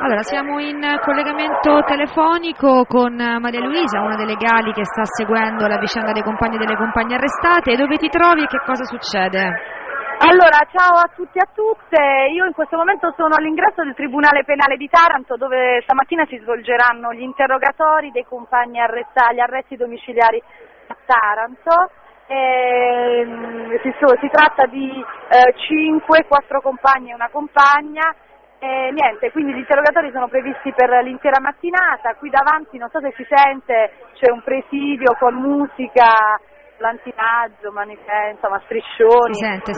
Allora, siamo in collegamento telefonico con Maria Luisa, una delle legali che sta seguendo la vicenda dei compagni e delle compagne arrestate. Dove ti trovi e che cosa succede? Allora, ciao a tutti e a tutte. Io in questo momento sono all'ingresso del Tribunale Penale di Taranto, dove stamattina si svolgeranno gli interrogatori dei compagni arrestati, gli arresti domiciliari a Taranto. Si tratta di 4 compagni e una compagna. Niente, quindi gli interrogatori sono previsti per l'intera mattinata. Qui davanti, non so se si sente, c'è un presidio con musica, lantinaggio, insomma striscioni. Si sente.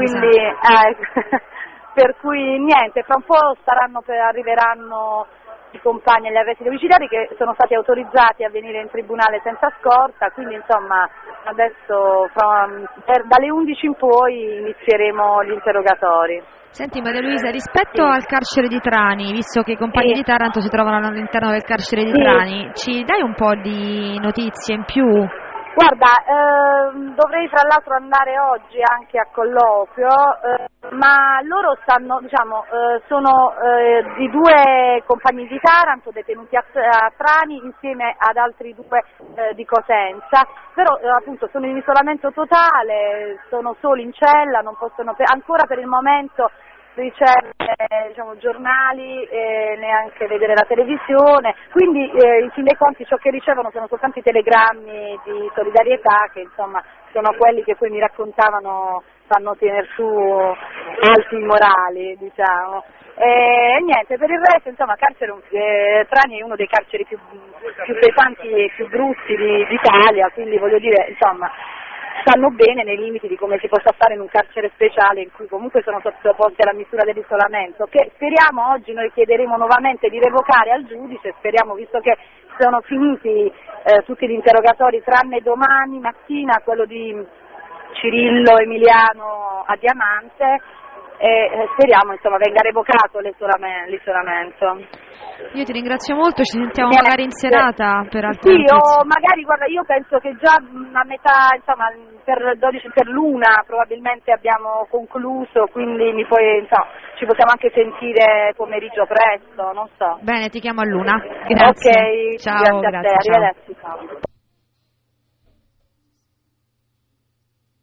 Per cui niente, fra un po' arriveranno i compagni agli arresti domiciliari che sono stati autorizzati a venire in tribunale senza scorta, quindi insomma adesso dalle 11 in poi inizieremo gli interrogatori. Senti Maria Luisa, rispetto al carcere di Trani, visto che i compagni di Taranto si trovano all'interno del carcere di Trani, ci dai un po' di notizie in più? Guarda, dovrei tra l'altro andare oggi anche a colloquio, ma loro sono di 2 compagni di Taranto detenuti a Trani insieme ad altri 2 di Cosenza, però appunto sono in isolamento totale, sono soli in cella, non possono ancora per il momento ricevere giornali, neanche vedere la televisione, quindi in fin dei conti ciò che ricevono sono soltanto i telegrammi di solidarietà che insomma sono quelli che poi mi raccontavano fanno tenere su alti morali, diciamo. E niente, per il resto insomma Trani è uno dei carceri più pesanti e più brutti d'Italia, quindi voglio dire insomma stanno bene nei limiti di come si possa stare in un carcere speciale in cui comunque sono sottoposti alla misura dell'isolamento, che speriamo oggi noi chiederemo nuovamente di revocare al giudice, speriamo, visto che sono finiti tutti gli interrogatori tranne domani mattina quello di Cirillo Emiliano a Diamante, e speriamo insomma venga revocato l'isolamento. Io ti ringrazio molto, ci sentiamo magari in serata per altre Sì, notizie. o magari guarda, io penso che già a metà, insomma, per l'1 probabilmente abbiamo concluso, quindi ci possiamo anche sentire pomeriggio presto, non so. Bene, ti chiamo all'1. Grazie. Ok, ciao, grazie a te, ciao. arrivederci. Ciao.